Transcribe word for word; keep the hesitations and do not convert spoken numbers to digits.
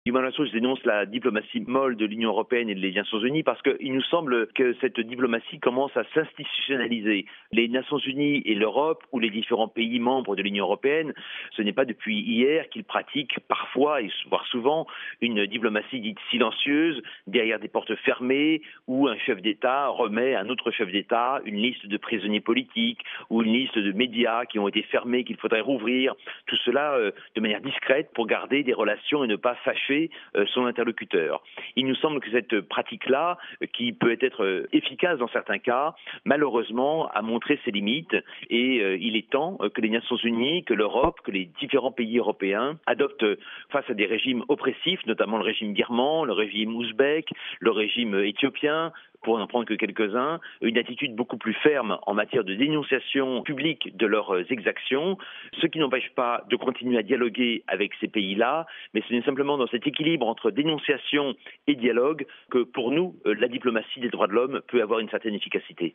Human Rights Watch dénonce la diplomatie molle de l'Union européenne et des Nations Unies parce qu'il nous semble que cette diplomatie commence à s'institutionnaliser. Les Nations Unies et l'Europe, ou les différents pays membres de l'Union européenne, ce n'est pas depuis hier qu'ils pratiquent parfois, et voire souvent, une diplomatie dite silencieuse, derrière des portes fermées, où un chef d'État remet à un autre chef d'État une liste de prisonniers politiques ou une liste de médias qui ont été fermés, qu'il faudrait rouvrir. Tout cela euh, de manière discrète pour garder des relations et ne pas fâcher son interlocuteur. Il nous semble que cette pratique-là, qui peut être efficace dans certains cas, malheureusement a montré ses limites et euh, il est temps que les Nations Unies, que l'Europe, que les différents pays européens adoptent face à des régimes oppressifs, notamment le régime birman, le régime ouzbek, le régime éthiopien, pour n'en prendre que quelques-uns, une attitude beaucoup plus ferme en matière de dénonciation publique de leurs exactions, ce qui n'empêche pas de continuer à dialoguer avec ces pays-là, mais ce n'est simplement dans cet équilibre entre dénonciation et dialogue que pour nous, la diplomatie des droits de l'homme peut avoir une certaine efficacité.